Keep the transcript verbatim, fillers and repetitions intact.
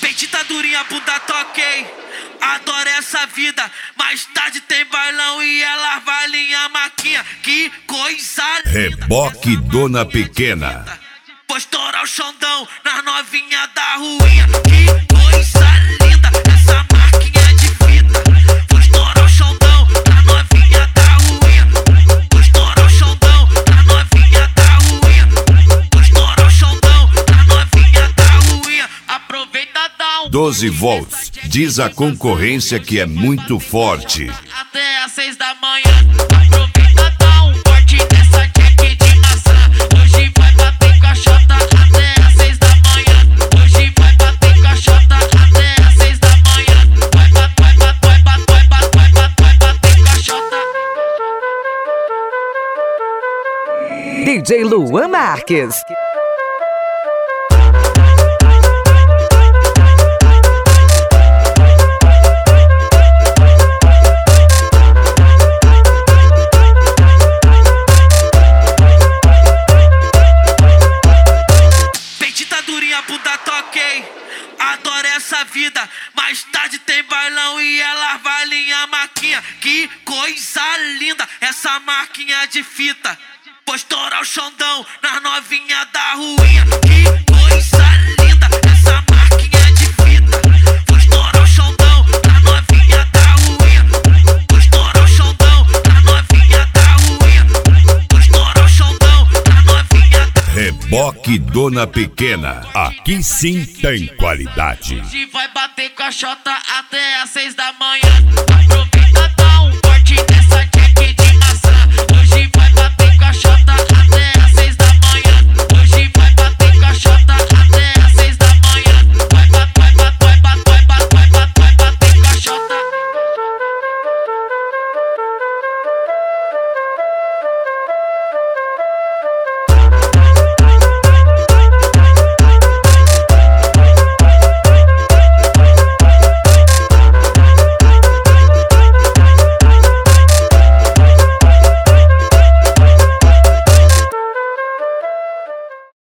Petita durinha, bunda toquei. Adoro essa vida. Mais tarde tem bailão e ela vai linha maquinha. Que coisa linda. Reboque Dona Pequena. Vou estourar o Xandão na novinha da ruinha. Que coisa linda. Essa maquinha de fita. Vou estourar o Xandão na novinha da ruinha. Vou estourar o Xandão na novinha da ruinha. Vou estourar o Xandão na novinha da ruinha. Aproveita, dá um doze volts. Diz a concorrência que é muito forte. Até às seis da manhã. Aproveita, dá um corte nessa jack de maçã. Hoje vai bater com a chota até às seis da manhã. Hoje vai bater com a chota até às seis da manhã. Vai bater, vai bater, vai bater, vai bater, vai bater, vai bater com a chota. D J Luan Marques. Bunda toquei, adoro essa vida. Mais tarde tem bailão e ela vai linha maquinha. Que coisa linda, essa maquinha de fita. Vou estourar o Xandão na novinha da ruinha. Que coisa linda, essa maquinha de fita. Vou estourar o Xandão na novinha da ruinha. Vou estourar o Xandão na novinha da ruinha. Vou estourar o Xandão na novinha da ruinha. Reboque Dona Pequena. Aqui sim tem qualidade. Hoje vai bater com a chota até às seis da manhã. Aproveita.